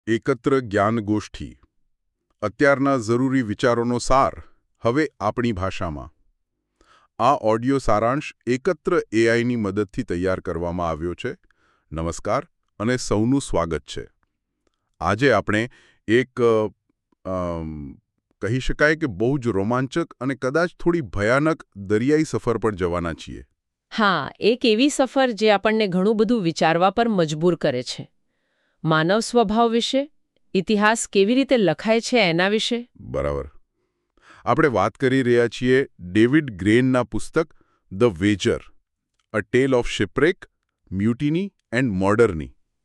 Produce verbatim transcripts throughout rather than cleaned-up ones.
એકત્ર જ્ઞાનગોષ્ઠી અત્યારના જરૂરી વિચારોનો સાર હવે આપણી ભાષામાં. આ ઓડિયો સારાંશ એકત્ર એઆઈની મદદથી તૈયાર કરવામાં આવ્યો છે. નમસ્કાર અને સૌનું સ્વાગત છે. આજે આપણે એક કહી શકાય કે બહુ જ રોમાંચક અને કદાચ થોડી ભયાનક દરિયાઈ સફર પર જવાના છીએ. હા, એક એવી સફર જે આપણને ઘણું બધું વિચારવા પર મજબૂર કરે છે. માનવ સ્વભાવ વિશે, ઇતિહાસ કેવી રીતે લખાય છે એના વિશે. બરાબર. આપણે વાત કરી રહ્યા છીએ ડેવિડ ગ્રેનના પુસ્તક the Wager, a tale of shipwreck, mutiny and મર્ડરની.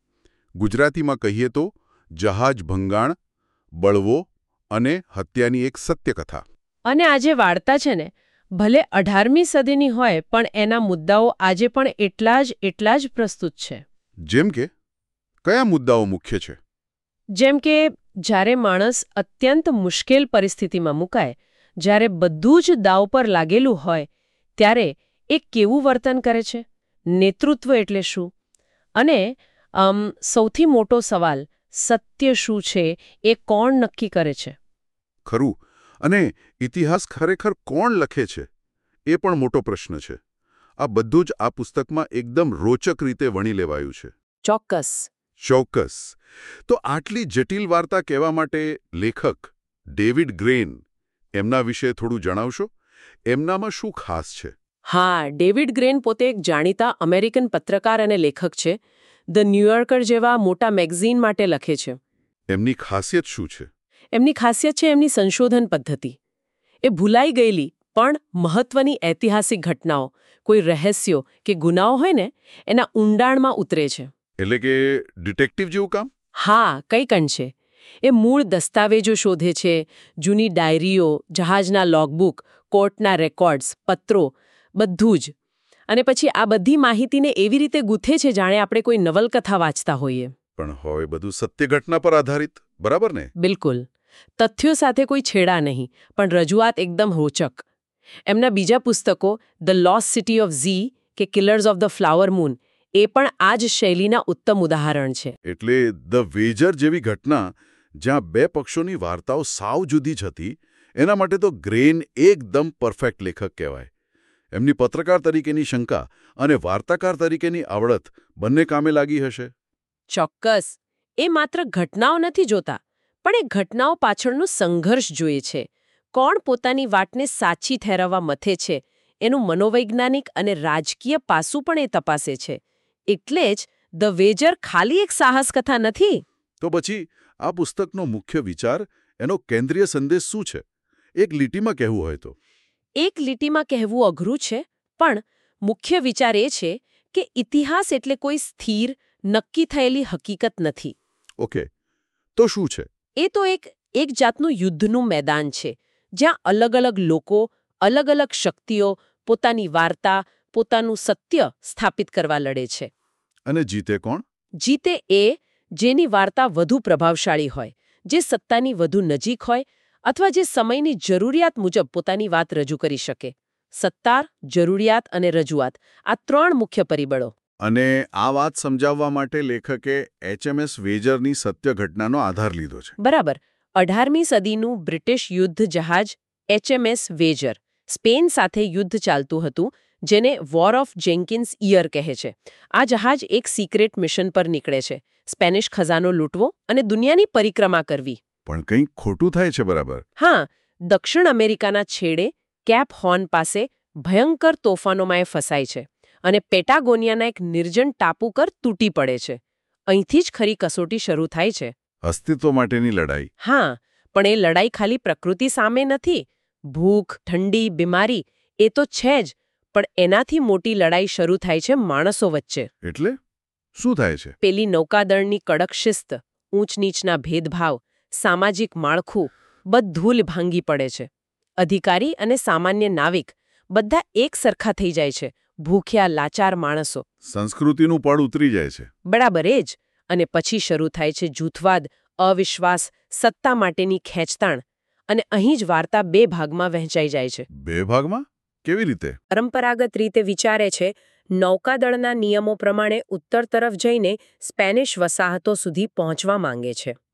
ગુજરાતીમાં કહીએ તો જહાજ ભંગાણ, બળવો અને હત્યાની એક સત્યકથા. અને આ જે વાર્તા છે ને, ભલે અઢારમી સદીની હોય પણ એના મુદ્દાઓ આજે પણ એટલા જ એટલા જ પ્રસ્તુત છે. જેમ કે કયા મુદ્દાઓ મુખ્ય છે? જેમ કે જ્યારે માણસ અત્યંત મુશ્કેલ પરિસ્થિતિમાં મુકાય, જ્યારે બધું જ દાવ પર લાગેલું હોય, ત્યારે એ કેવું વર્તન કરે છે? નેતૃત્વ એટલે શું? અને આમ સૌથી મોટો સવાલ, સત્ય શું છે એ કોણ નક્કી કરે છે? ખરું. અને ઇતિહાસ ખરેખર કોણ લખે છે એ પણ મોટો પ્રશ્ન છે. આ બધું જ આ પુસ્તકમાં એકદમ રોચક રીતે વણી લેવાયું છે. ચોક્કસ. ચોક્કસ. તો આટલી જટિલ વાર્તા કહેવા માટે લેખક ડેવિડ ગ્રેન, એમના વિશે થોડું જણાવશો? એમનામાં શું ખાસ છે? હા, ડેવિડ ગ્રેન પોતે એક જાણીતા અમેરિકન પત્રકાર અને લેખક છે. ધ ન્યૂયોર્કર જેવા મોટા મેગઝીન માટે લખે છે. એમની ખાસિયત શું છે? એમની ખાસિયત છે એમની સંશોધન પદ્ધતિ. એ ભૂલાઈ ગયેલી પણ મહત્વની ઐતિહાસિક ઘટનાઓ, કોઈ રહસ્યો કે ગુનાઓ હોય ને, એના ઊંડાણમાં ઉતરે છે. એટલે કે ડિટેક્ટિવ જેવું કામ? હા, કંઈક અંશે. એ મૂળ દસ્તાવેજો શોધે છે, જૂની ડાયરીઓ, જહાજના લોગબુક, કોર્ટના રેકોર્ડ્સ, પત્રો, બધું જ. અને પછી આ બધી માહિતીને એવી રીતે ગૂંથે છે જાણે આપણે કોઈ નવલકથા વાંચતા હોઈએ. પણ હોય બધું સત્ય ઘટના પર આધારિત, બરાબર ને? બિલકુલ. તથ્યો સાથે કોઈ છેડા નહીં, પણ રજૂઆત એકદમ રોચક. એમના બીજા પુસ્તકો the lost city of Z કે killers of the flower moon એ પણ આ જ શૈલીના ઉત્તમ ઉદાહરણ છે. એટલે ધ વેજર જેવી ઘટના જ્યાં બે પક્ષોની વાર્તાઓ સાવ જુદી જ હતી, એના માટે તો ગ્રેન એકદમ પરફેક્ટ લેખક કહેવાય. એમની પત્રકાર તરીકેની શંકા અને વાર્તાકાર તરીકેની આવડત બંને કામે લાગી હશે. ચોક્કસ. એ માત્ર ઘટનાઓ નથી જોતા, પણ એ ઘટનાઓ પાછળનું સંઘર્ષ જોઈએ છે. કોણ પોતાની વાતને સાચી ઠેરવવા મથે છે, એનું મનોવૈજ્ઞાનિક અને રાજકીય પાસું પણ એ તપાસે છે. એટલે જ ધ વેજર ખાલી એક સાહસ કથા નથી. તો પછી આ પુસ્તકનો મુખ્ય વિચાર, એનો કેન્દ્રીય સંદેશ શું છે? એક લીટીમાં કહેવું હોય તો? એક લીટીમાં કહેવું અઘરું છે, પણ મુખ્ય વિચાર એ છે કે ઇતિહાસ એટલે કોઈ સ્થિર, નક્કી થયેલી હકીકત નથી. ઓકે, તો શું છે? એ તો એક એક જાતનું યુદ્ધનું મેદાન છે, જ્યાં અલગ અલગ લોકો, અલગ અલગ શક્તિઓ પોતાની વાર્તા, પોતાનું સત્ય સ્થાપિત કરવા લડે છે. અને જીતે કોણ? જીતે એ જેની વાર્તા વધુ પ્રભાવશાળી હોય, જે સત્તાની વધુ નજીક હોય, અથવા જે સમયની જરૂરિયાત મુજબ પોતાની વાત રજૂ કરી શકે. સત્તાર, જરૂરિયાત અને રજૂઆત, આ ત્રણ મુખ્ય પરિબળો. અને આ વાત સમજાવવા માટે લેખકે એચએમએસ વેજરની સત્ય ઘટનાનો આધાર લીધો છે. બરાબર. અઢારમી સદીનું બ્રિટિશ યુદ્ધ જહાજ એચએમએસ વેજર સ્પેન સાથે યુદ્ધ ચાલતું હતું, જેને વોર ઓફ જેન્કિન્સ ઈયર કહે છે. આ જહાજ એક સિક્રેટ મિશન પર નીકળે છે, સ્પેનિશ ખજાનો લૂંટવો અને દુનિયાની પરિક્રમા કરવી. પણ કંઈક ખોટું થાય છે, બરાબર? હા, દક્ષિણ અમેરિકાના છેડે કેપ હોર્ન પાસે ભયંકર તોફાનોમાં એ ફસાય છે અને પેટાગોનિયાના એક નિર્જન ટાપુ પર તૂટી પડે છે. અહીંથી જ ખરી કસોટી શરૂ થાય છે. અસ્તિત્વ માટેની લડાઈ. હા, પણ એ લડાઈ ખાલી પ્રકૃતિ સામે નથી. ભૂખ, ઠંડી, બીમારી એ તો છે જ, પણ એનાથી મોટી લડાઈ શરૂ થાય છે માણસો વચ્ચે. એટલે શું થાય છે? પેલી નૌકાદળની કડક શિસ્ત, ઊંચ નીચના ભેદભાવ, સામાજિક માળખું બધું ભાંગી પડે છે. અધિકારી અને સામાન્ય નાવિક બધા એક સરખા થઈ જાય છે, ભૂખ્યા લાચાર માણસો. સંસ્કૃતિનું પડ ઉતરી જાય છે. બરાબર એ જ. અને પછી શરૂ થાય છે જૂથવાદ, અવિશ્વાસ, સત્તા માટેની ખેંચતાણ. અને અહીં જ વાર્તા બે ભાગમાં વહેંચાઈ જાય છે. બે ભાગમાં? કેવી રીતે? પરંપરાગત રીતે વિચારે છે, નૌકાદળના નિયમો પ્રમાણે ઉત્તર તરફ જઈને સ્પેનિશ વસાહતો સુધી પહોંચવા માંગે છે.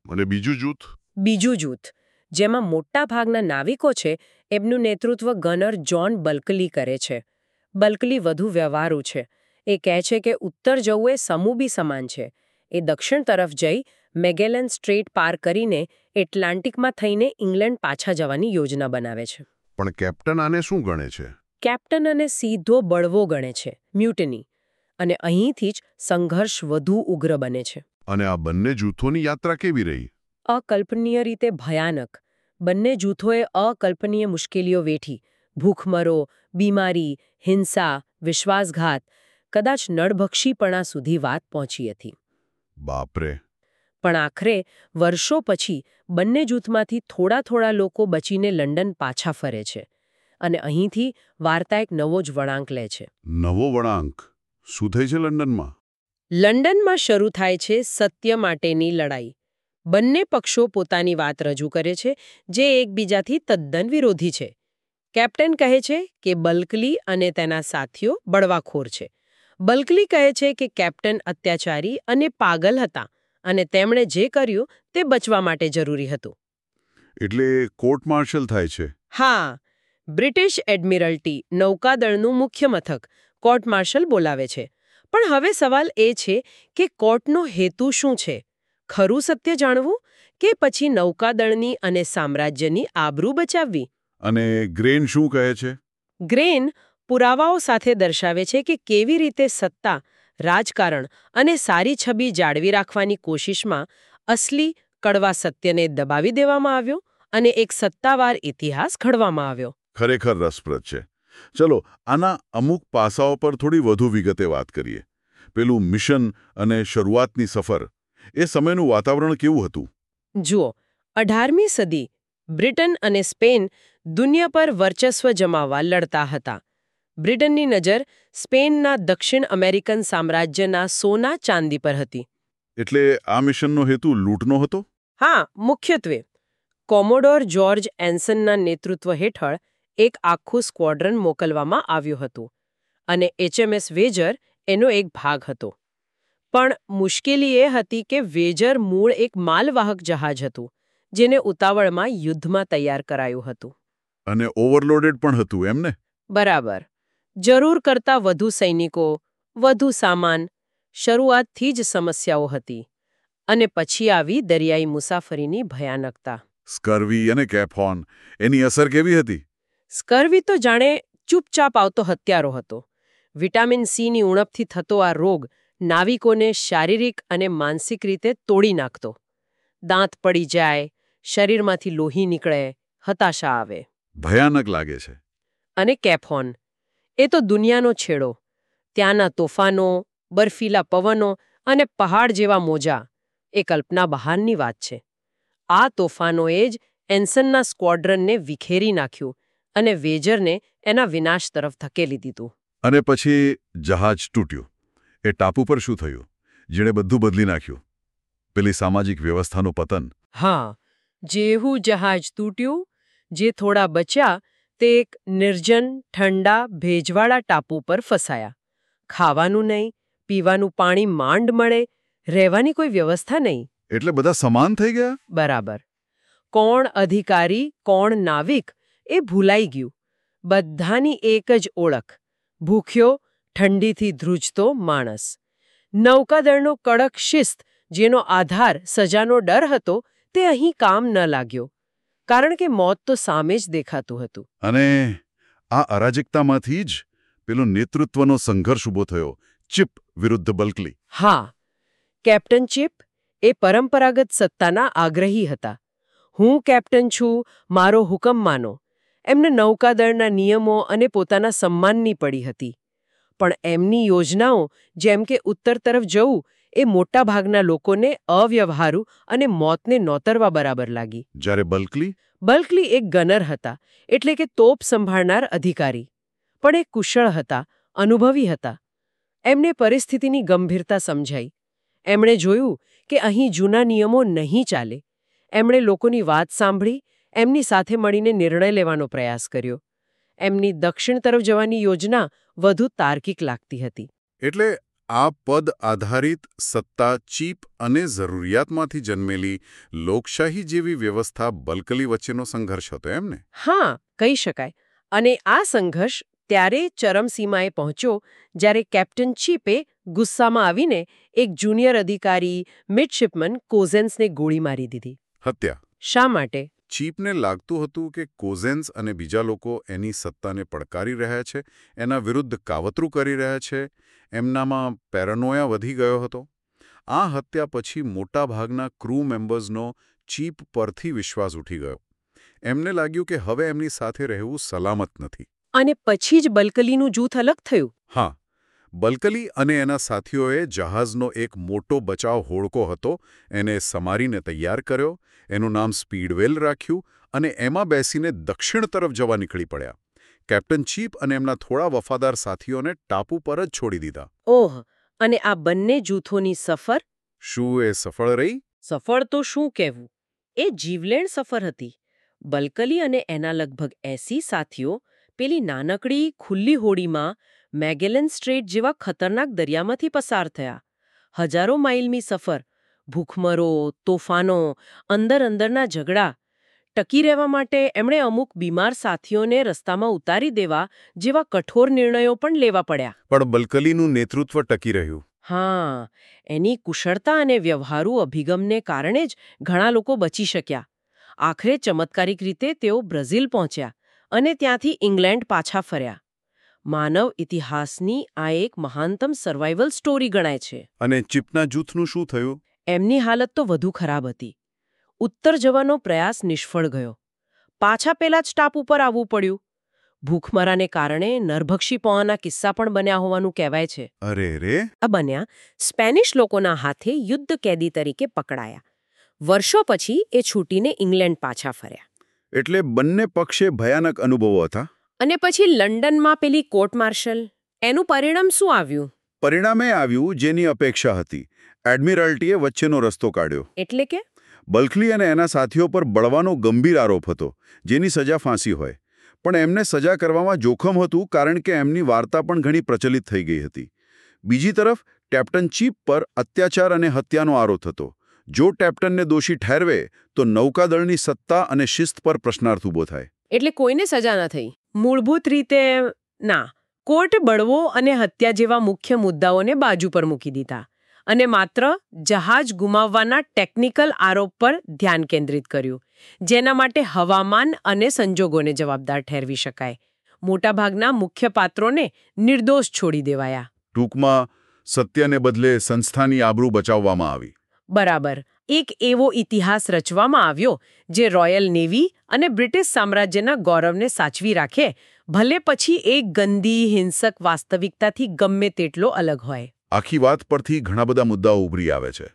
અને બીજું જૂથ? બીજું જૂથ, જેમાં મોટા ભાગના નાવિકો છે, એમનું નેતૃત્વ ગનર જ્હોન બલ્કલી કરે છે. બલ્કલી વધુ વ્યવહારુ છે. એ કહે છે કે ઉત્તર જવું એ સમૂબી સમાન છે. એ દક્ષિણ તરફ જઈ મેગેલન સ્ટ્રેટ પાર કરીને એટલાન્ટિકમાં થઈને ઇંગ્લેન્ડ પાછા જવાની યોજના બનાવે છે. પણ કેપ્ટન આને શું ગણે છે? કેપ્ટન અને સીધો બળવો ગણે છે, મ્યુટની. અને અહીંથી જ સંઘર્ષ વધુ ઉગ્ર બને છે. અને આ બંને જૂથોની યાત્રા કેવી રહી? અકલ્પનીય રીતે ભયાનક. બંને જૂથોએ અકલ્પનીય મુશ્કેલીઓ વેઠી. ભૂખમરો, બીમારી, હિંસા, વિશ્વાસઘાત, કદાચ નળભક્ષીપણા સુધી વાત પહોંચી હતી. બાપરે. પણ આખરે વર્ષો પછી બંને જૂથમાંથી થોડા થોડા લોકો બચીને લંડન પાછા ફરે છે. અને અહીંથી વાર્તા એક નવો જ વળાંક લે છે. નવો વળાંક? શું થઈ છે લંડનમાં? લંડનમાં શરૂ થાય છે સત્ય માટેની લડાઈ. બંને પક્ષો પોતાની વાત રજૂ કરે છે, જે એકબીજાથી તદ્દન વિરોધી છે. કેપ્ટન કહે છે કે બલ્કલી અને તેના સાથીઓ બળવાખોર છે. બલ્કલી કહે છે કે કેપ્ટન અત્યાચારી અને પાગલ હતા અને તેમણે જે કર્યું તે બચવા માટે જરૂરી હતું. એટલે કોર્ટ માર્શલ થાય છે? હા, બ્રિટિશ એડમિરલ્ટી, નૌકાદળનું મુખ્ય મથક, કોર્ટ માર્શલ બોલાવે છે. પણ હવે સવાલ એ છે કે કોર્ટનો હેતુ શું છે? ખરું સત્ય જાણવું કે પછી નૌકાદળની અને સામ્રાજ્યની આબરૂ બચાવવી? અને ગ્રેન શું કહે છે? ગ્રેન પુરાવાઓ સાથે દર્શાવે છે કે કેવી રીતે સત્તા, રાજકારણ અને સારી છબી જાળવી રાખવાની કોશિશમાં અસલી કડવા સત્યને દબાવી દેવામાં આવ્યો અને એક સત્તાવાર ઇતિહાસ ઘડવામાં આવ્યો. ખરેખર રસપ્રદ છે. ચલો આના અમુક પાસાઓ પર થોડી વધુ વિગતે વાત કરીએ. પેલું મિશન અને શરૂઆતની સફર, એ સમયનું વાતાવરણ કેવું હતું? જુઓ, અઢારમી સદી બ્રિટન અને સ્પેન દુનિયા પર વર્ચસ્વ જમાવવા લડતા હતા. બ્રિટનની નજર સ્પેનના દક્ષિણ અમેરિકન સામ્રાજ્યના સોના ચાંદી પર હતી. એટલે આ મિશનનો હેતુ લૂંટનો હતો? હા, મુખ્યત્વે. કોમોડોર જ્યોર્જ એન્સનના નેતૃત્વ હેઠળ એક આખું સ્ક્વોડ્રન મોકલવામાં આવ્યું હતું અને એચએમએસ વેજર એનો એક ભાગ હતો. પણ મુશ્કેલી એ હતી કે વેજર મૂળ એક માલવાહક જહાજ હતું, જેને ઉતાવળમાં યુદ્ધમાં તૈયાર કરાયું હતું. અને ઓવરલોડેડ પણ હતું એમને? બરાબર. જરૂર કરતાં વધુ સૈનિકો, વધુ સામાન, શરૂઆતથી જ સમસ્યાઓ હતી. અને પછી આવી દરિયાઈ મુસાફરીની ભયાનકતા. સ્કર્વી અને કેપહોન, એની અસર કેવી હતી? સ્કર્વી તો જાણે ચૂપચાપ આવતો હત્યારો હતો. વિટામિન સીની ઉણપથી થતો આ રોગ નાવિકોને શારીરિક અને માનસિક રીતે તોડી નાખતો. દાંત પડી જાય, શરીરમાંથી લોહી નીકળે, હતાશા આવે. ભયાનક લાગે છે. અને કેપહોન, એ તો દુનિયાનો છેડો. ત્યાંના તોફાનો, બર્ફીલા પવનો અને પહાડ જેવા મોજા, એ કલ્પના બહારની વાત છે. આ તોફાનોએ જ એન્સનના સ્ક્વોડ્રનને વિખેરી નાખ્યું અને વેજરને એના વિનાશ તરફ ધકેલી દીધું. અને પછી જહાજ તૂટ્યું. એ ટાપુ પર શું થયું, જેણે બધું બદલી નાખ્યું? પેલી સામાજિક વ્યવસ્થાનું પતન. હા, જેવું જહાજ તૂટ્યું, જે થોડા બચ્યા તે એક નિર્જન, ઠંડા, ભેજવાળા ટાપુ પર ફસાયા. ખાવાનું નહીં, પીવાનું પાણી માંડ મળે, રહેવાની કોઈ વ્યવસ્થા નહીં. એટલે બધા સમાન થઈ ગયા? બરાબર. કોણ અધિકારી, કોણ નાવિક, એ ભૂલાઈ ગયું. બધાની એક જ ઓળખ: ભૂખ્યો, ઠંડીથી ધ્રુજતો માણસ. નૌકાદળનો કડક શિસ્ત, જેનો આધાર સજાનો ડર હતો, તે અહીં કામ ન લાગ્યો. કારણ કે મોત તો સામે જ દેખાતું હતું. અને આ અરાજકતામાંથી જ પેલો નેતૃત્વનો સંઘર્ષ ઊભો થયો, ચિપ વિરુદ્ધ બલ્કલી. હા, કેપ્ટન ચિપ એ પરંપરાગત સત્તાના આગ્રહી હતા. હું કેપ્ટન છું, મારો હુકમ માનો. એમને નૌકાદળના નિયમો અને પોતાના સન્માનની પડી હતી. પણ એમની યોજનાઓ, જેમ કે ઉત્તર તરફ જવું, એ મોટા ભાગના લોકોને અવ્યવહારુ અને મોતને નોતરવા બરાબર લાગી. જ્યારે બલ્કલી? બલ્કલી એક ગનર હતા, એટલે કે તોપ સંભાળનાર અધિકારી. પણ એ કુશળ હતા, અનુભવી હતા. એમને પરિસ્થિતિની ગંભીરતા સમજાઈ. એમણે જોયું કે અહીં જૂના નિયમો નહીં ચાલે. એમણે લોકોની વાત સાંભળી, એમની સાથે મળીને નિર્ણય લેવાનો પ્રયાસ કર્યો. એમની દક્ષિણ તરફ જવાની યોજના વધુ તાર્કિક લાગતી હતી. એટલે આ પદ આધારિત સત્તા, ચીપ અને જરૂરિયાતમાંથી જન્મેલી લોકશાહી જેવી વ્યવસ્થા બલ્કલી વચ્ચેનો સંઘર્ષ હતો એમને? હા, કહી શકાય. અને આ સંઘર્ષ ત્યારે ચરમસીમાએ પહોંચ્યો જ્યારે કેપ્ટન ચીપે ગુસ્સામાં આવીને એક જુનિયર અધિકારી મિડશિપમન કોઝેન્સને ગોળી મારી દીધી. હત્યા. શા માટે? ચીપને લાગતું હતું કે કોઝેન્સ અને બીજા લોકો એની સત્તાને પડકારી રહ્યા છે, એના વિરુદ્ધ કાવતરું કરી રહ્યા છે. એમનામાં પેરાનોયા વધી ગયો હતો. આ હત્યા પછી મોટાભાગના ક્રૂ મેમ્બર્સનો ચીપ પરથી વિશ્વાસ ઉઠી ગયો. એમને લાગ્યું કે હવે એમની સાથે રહેવું સલામત નથી. અને પછી જ બલ્કલીનું જૂથ અલગ થયું. હા, બલ્કલી અને એના સાથીઓએ જહાજનો એક મોટો બચાવ હોડકો હતો એને સમારીને તૈયાર કર્યો, એનું નામ સ્પીડવેલ રાખ્યું અને એમાં બેસીને દક્ષિણ તરફ જવા નીકળી પડ્યા. કેપ્ટન ચીપ અને એમના થોડા વફાદાર સાથીઓને ટાપુ પર જ છોડી દીધા. ઓહ, અને આ બંને જૂથોની સફર? શું એ સફળ રહી? સફળ તો શું કહેવું, એ જીવલેણ સફર હતી. બલ્કલી અને એના લગભગ એંસી સાથીઓ પેલી નાનકડી ખુલ્લી હોડીમાં મેગેલન સ્ટ્રેટ જેવા ખતરનાક દરિયામાંથી પસાર થયા. હજારો માઇલની સફર, ભૂખમરો, તોફાનો, અંદર અંદરના ઝઘડા. ટકી રહેવા માટે એમણે અમુક બીમાર સાથીઓને રસ્તામાં ઉતારી દેવા જેવા કઠોર નિર્ણયો પણ લેવા પડ્યા. પણ બલ્કલીનું નેતૃત્વ ટકી રહ્યું. હા, એની કુશળતા અને વ્યવહારુ અભિગમને કારણે જ ઘણા લોકો બચી શક્યા. આખરે ચમત્કારિક રીતે તેઓ બ્રાઝિલ પહોંચ્યા અને ત્યાંથી ઇંગ્લેન્ડ પાછા ફર્યા. માનવ ઇતિહાસની આ એક મહાનતમ સર્વાઇવલ સ્ટોરી ગણાય છે. અને ચીપના જૂથનું શું થયું? એમની હાલત તો વધુ ખરાબ હતી. ઉત્તર જવાનો પ્રયાસ નિષ્ફળ ગયો. પાછા પેલા જ ટાપુ પર આવવું પડ્યું. ભૂખમરાને કારણે નરભક્ષી પહોંચવાના કિસ્સા પણ બન્યા હોવાનું કહેવાય છે. અરે રે! આ બન્યા સ્પેનિશ લોકોના હાથે યુદ્ધ કેદી તરીકે પકડાયા. વર્ષો પછી એ છૂટીને ઇંગ્લેન્ડ પાછા ફર્યા. એટલે બંને પક્ષે ભયાનક અનુભવો હતા. અને પછી લંડનમાં પેલી કોર્ટ માર્શલ, એનું પરિણામ શું આવ્યું? પરિણામે આવ્યું જેની અપેક્ષા હતી. એડમિરલ્ટીએ વચ્ચેનો રસ્તો કાઢ્યો. એટલે કે બલ્કલી અને એના સાથીઓ પર બળવાનો ગંભીર આરોપ હતો, જેની સજા ફાંસી હોય. પણ એમને સજા કરવામાં જોખમ હતું કારણ કે એમની વાર્તા પણ ઘણી પ્રચલિત થઈ ગઈ હતી. બીજી તરફ કેપ્ટન ચીપ પર અત્યાચાર અને હત્યાનો આરોપ હતો. જો કેપ્ટનને દોષી ઠેરવે તો નૌકાદળની સત્તા અને શિસ્ત પર પ્રશ્નાર્થ ઊભો થાય. એટલે કોઈને સજા ન થઈ. મૂળભૂત રીતે ના. કોર્ટે બળવો અને હત્યા જેવા મુખ્ય મુદ્દાઓને બાજુ પર મૂકી દીધા અને માત્ર જહાજ ગુમાવવાના ટેકનિકલ આરોપ પર ધ્યાન કેન્દ્રિત કર્યું, જેના માટે હવામાન અને સંજોગોને જવાબદાર ઠેરવી શકાય. મોટાભાગના મુખ્ય પાત્રોને નિર્દોષ છોડી દેવાયા. ટૂંકમાં સત્યને બદલે સંસ્થાની આબરૂ બચાવવામાં આવી. બરાબર. એક એવો ઇતિહાસ રચવામાં આવ્યો જે રોયલ નેવી અને બ્રિટિશ સામ્રાજ્યના ગૌરવને સાચવી રાખે, ભલે પછી એક ગંદી હિંસક વાસ્તવિકતાથી ગમે તેટલો અલગ હોય. આખી વાત પરથી ઘણા બધા મુદ્દાઓ ઉભરી આવે છે.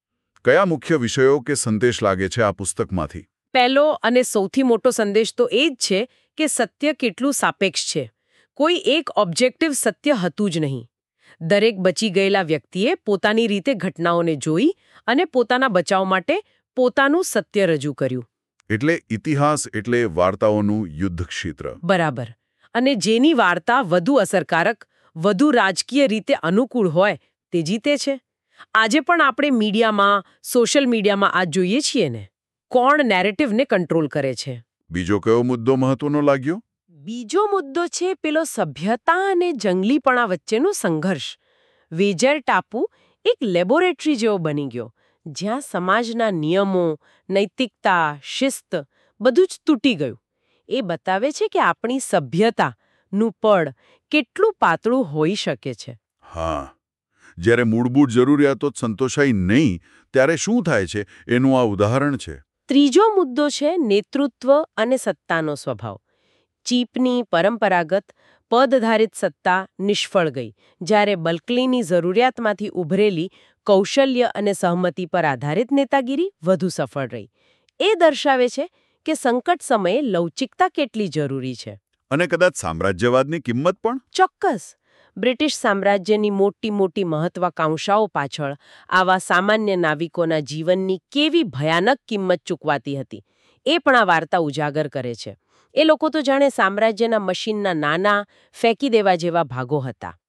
કયા મુખ્ય વિષયો કે સંદેશ લાગે છે આ પુસ્તકમાંથી? પહેલો અને સૌથી મોટો સંદેશ તો એ જ છે કે સત્ય કેટલું સાપેક્ષ છે. કોઈ એક ઓબ્જેક્ટિવ સત્ય હતું જ નહીં. દરેક બચી ગયેલા વ્યક્તિએ પોતાની રીતે ઘટનાઓને જોઈ અને પોતાના બચાવ માટે પોતાનું સત્ય રજૂ કર્યું. એટલે ઇતિહાસ એટલે વાર્તાઓનું યુદ્ધ ક્ષેત્ર. બરાબર. અને જેની વાર્તા વધુ અસરકારક, વધુ રાજકીય રીતે અનુકૂળ હોય તે જીતે છે. આજે પણ આપણે મીડિયામાં, સોશિયલ મીડિયામાં આ જોઈએ છીએ ને. કોણ નેરેટિવને કંટ્રોલ કરે છે? બીજો કયો મુદ્દો મહત્વનો લાગ્યો? બીજો મુદ્દો છે પેલો સભ્યતા અને જંગલીપણા વચ્ચેનો સંઘર્ષ. વેજર ટાપુ એક લેબોરેટરી જેવો બની ગયો, જ્યાં સમાજના નિયમો, નૈતિકતા, શિસ્ત બધું જ તૂટી ગયું. એ બતાવે છે કે આપણી સભ્યતાનું પડ કેટલું પાતળું હોઈ શકે છે. હા, જ્યારે મૂળભૂત જરૂરિયાતો જ સંતોષાય નહીં ત્યારે શું થાય છે એનું આ ઉદાહરણ છે. ત્રીજો મુદ્દો છે નેતૃત્વ અને સત્તાનો સ્વભાવ. ચીપની પરંપરાગત પદધારિત સત્તા નિષ્ફળ ગઈ, જ્યારે બલ્કલીની જરૂરિયાતમાંથી ઉભરેલી કૌશલ્ય અને સહમતિ પર આધારિત નેતાગીરી વધુ સફળ રહી. એ દર્શાવે છે કે સંકટ સમયે લવચિકતા કેટલી જરૂરી છે. અને કદાચ સામ્રાજ્યવાદની કિંમત પણ. ચોક્કસ. બ્રિટિશ સામ્રાજ્યની મોટી મોટી મહત્વાકાંક્ષાઓ પાછળ આવા સામાન્ય નાવિકોના જીવનની કેવી ભયાનક કિંમત ચૂકવાતી હતી એ પણ આ વાર્તા ઉજાગર કરે છે. એ લોકો તો જાણે સામ્રાજ્યના મશીનના નાના, ફેંકી દેવા જેવા ભાગો હતા.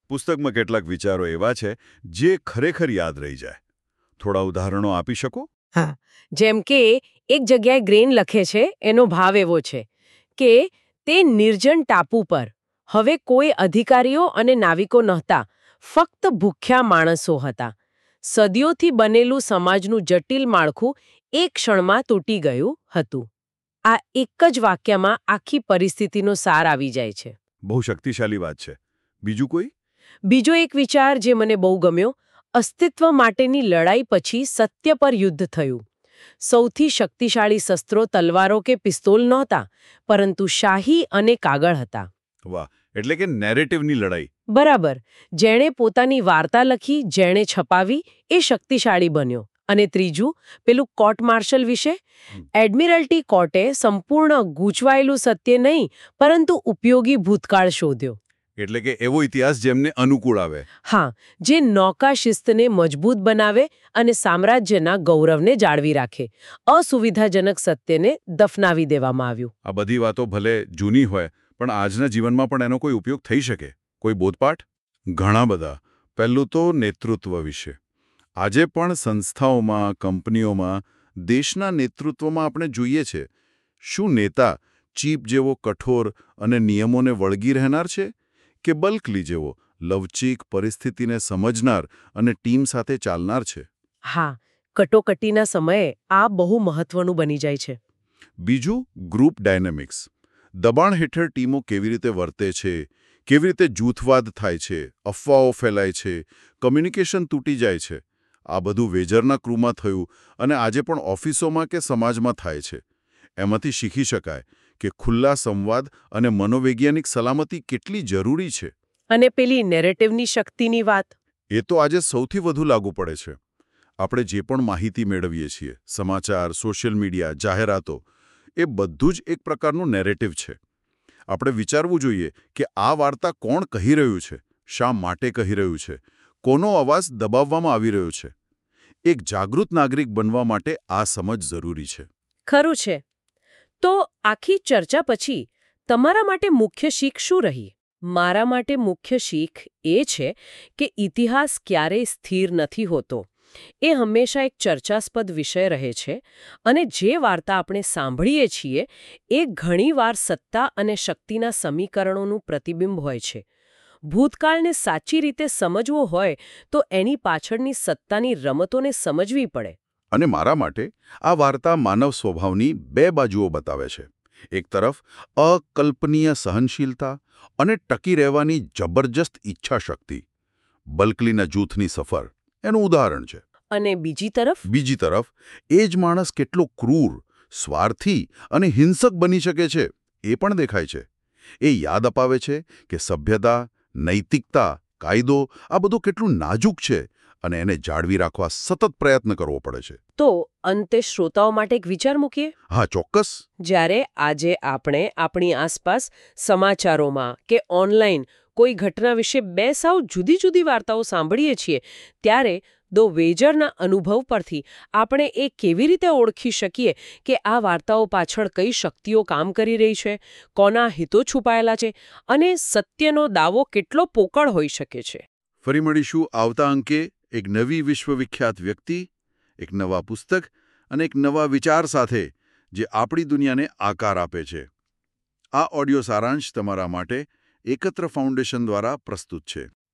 પુસ્તકમાં કેટલાક વિચારો એવા છે જે ખરેખર યાદ રહી જાય. થોડા ઉદાહરણો આપી શકો? હા, જેમ કે એક જગ્યાએ ગ્રેન લખે છે, એનો ભાવ એવો છે કે તે નિર્જન ટાપુ પર હવે કોઈ અધિકારીઓ અને નાવિકો નહોતા, ફક્ત ભૂખ્યા માણસો હતા. સદીઓથી બનેલું સમાજનું જટિલ માળખું એક ક્ષણમાં તૂટી ગયું હતું. આ એક જ વાક્યમાં આખી પરિસ્થિતિનો સાર આવી જાય છે. બહુ શક્તિશાળી વાત છે. બીજું કોઈ? બીજો એક વિચાર જે મને બહુ ગમ્યો, અસ્તિત્વ માટેની લડાઈ પછી સત્ય પર યુદ્ધ થયું. સૌથી શક્તિશાળી શસ્ત્રો તલવારો કે પિસ્તોલ નહોતા, પરંતુ શાહી અને કાગળ હતા. વાહ, એટલે કે નેરેટિવની લડાઈ. બરાબર. જેણે પોતાની વાર્તા લખી, જેણે છપાવી, એ શક્તિશાળી બન્યો. અને ત્રીજું, પેલું કોર્ટ માર્શલ વિશે? એડમિરલ્ટી કોર્ટે સંપૂર્ણ ગૂંચવાયેલું સત્ય નહીં, પરંતુ ઉપયોગી ભૂતકાળ શોધ્યો. એટલે કે એવો ઇતિહાસ જેમને અનુકૂળ આવે. હા, જે નૌકા શિસ્તને મજબૂત બનાવે અને સામ્રાજ્યના ગૌરવને જાળવી રાખે. અસુવિધાજનક સત્યને દફનાવી દેવામાં આવ્યું. આ બધી વાતો ભલે જૂની હોય, પણ આજના જીવનમાં પણ એનો કોઈ ઉપયોગ થઈ શકે? કોઈ બોધપાઠ? ઘણા બધા. પહેલું તો નેતૃત્વ વિશે. આજે પણ સંસ્થાઓમાં, કંપનીઓમાં, દેશના નેતૃત્વમાં આપણે જોઈએ છે. શું નેતા ચીપ જેવો કઠોર અને નિયમોને વળગી રહેનાર છે? કે બલ્કલી જેવો લવચીક, પરિસ્થિતિને સમજનાર અને ટીમ સાથે ચાલનાર છે? હા, કટોકટીના સમયે આ બહુ મહત્વનું બની જાય છે. બીજું, ગ્રુપ ડાયનેમિક્સ. દબાણ હેઠળ ટીમો કેવી રીતે વર્તે છે, કેવી રીતે જૂથવાદ થાય છે, અફવાઓ ફેલાય છે, કમ્યુનિકેશન તૂટી જાય છે. આ બધું વેજરના ક્રૂમાં થયું અને આજે પણ ઓફિસોમાં કે સમાજમાં થાય છે. એમાંથી શીખી શકાય કે ખુલ્લા સંવાદ અને મનોવૈજ્ઞાનિક સલામતી કેટલી જરૂરી છે. અને પેલી નેરેટિવની શક્તિની વાત? એ તો આજે સૌથી વધુ લાગુ પડે છે. આપણે જે પણ માહિતી મેળવીએ છીએ, સમાચાર, સોશિયલ મીડિયા, જાહેરાતો, એ બધું જ એક પ્રકારનું નેરેટિવ છે. આપણે વિચારવું જોઈએ કે આ વાર્તા કોણ કહી રહ્યું છે, શા માટે કહી રહ્યું છે, કોનો અવાજ દબાવવામાં આવી રહ્યો છે. એક જાગૃત નાગરિક બનવા માટે આ સમજ જરૂરી છે. ખરું છે. તો આખી ચર્ચા પછી તમારા માટે મુખ્ય શીખ શું રહી? મારા માટે મુખ્ય શીખ એ છે કે ઇતિહાસ ક્યારેય સ્થિર નથી હોતો. એ હંમેશા એક ચર્ચાસ્પદ વિષય રહે છે અને જે વાર્તા આપણે સાંભળીએ છીએ એ ઘણીવાર સત્તા અને શક્તિના સમીકરણોનું પ્રતિબિંબ હોય છે. ભૂતકાળને સાચી રીતે સમજવો હોય તો એની પાછળની સત્તાની રમતોને સમજવી પડે. અને મારા માટે આ વાર્તા માનવ સ્વભાવની બે બાજુઓ બતાવે છે. એક તરફ અકલ્પનીય સહનશીલતા અને ટકી રહેવાની જબરજસ્ત ઈચ્છાશક્તિ. બલ્કલીના જૂથની સફર એનું ઉદાહરણ છે. અને બીજી તરફ? બીજી તરફ એ જ માણસ કેટલો ક્રૂર, સ્વાર્થી અને હિંસક બની શકે છે એ પણ દેખાય છે. એ યાદ અપાવે છે કે સભ્યતા, નૈતિકતા, કાયદો આ બધું કેટલું નાજુક છે અને એને જાળવી રાખવા સતત પ્રયત્ન કરવો પડે છે. તો અંતે શ્રોતાઓ માટે એક વિચાર મૂકીએ? હા, ચોક્કસ. જ્યારે આજે આપણે આપણી આસપાસ સમાચારોમાં કે ઓનલાઈન કોઈ ઘટના વિશે બે સાવ જુદી જુદી વાર્તાઓ સાંભળીએ છીએ, ત્યારે દો વેજરના અનુભવ પરથી આપણે એ કેવી રીતે ઓળખી શકીએ કે આ વાર્તાઓ પાછળ કઈ શક્તિઓ કામ કરી રહી છે, કોના હિતો છુપાયેલા છે અને સત્યનો દાવો કેટલો પોકળ હોઈ શકે છે? ફરી મળીશું આવતા અંકે એક નવી વિશ્વવિખ્યાત વ્યક્તિ, એક નવા પુસ્તક અને એક નવા વિચાર સાથે જે આપણી દુનિયાને આકાર આપે છે. આ ઓડિયો સારાંશ તમારા માટે એકત્ર ફાઉન્ડેશન દ્વારા પ્રસ્તુત છે.